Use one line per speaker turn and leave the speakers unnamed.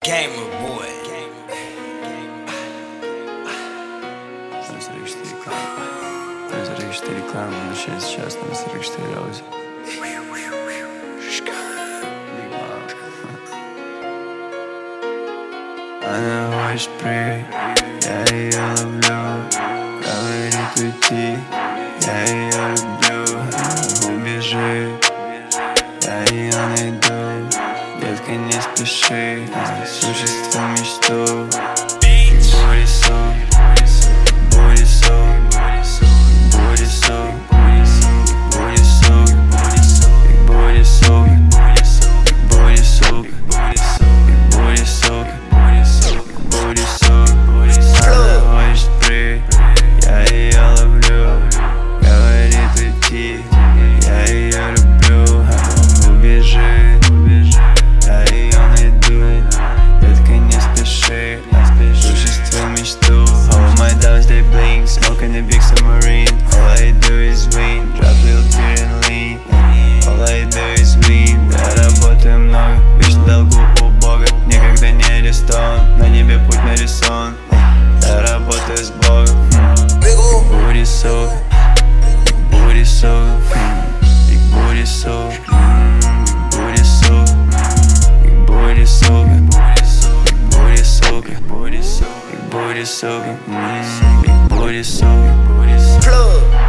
Gamer boy.
Разрыв 4 клана, начать сейчас на разрыв 4 роузе. Она хочет при, я ее люблю. Говорит уйти, я ее люблю. Убежит, я ее найду. Детка, не спеши, существо мечту. Smoking a big submarine. All I do is win. Drop little tear and lean. All I do is win. Я работаю много, вечно долгу у Бога. Никогда не арестован, на небе путь нарисован. Я работаю с Богом. Big сука, big сука, big booty сука, big сука, big booty сука, big booty сука, big booty сука, big booty сука. Booty so, plug.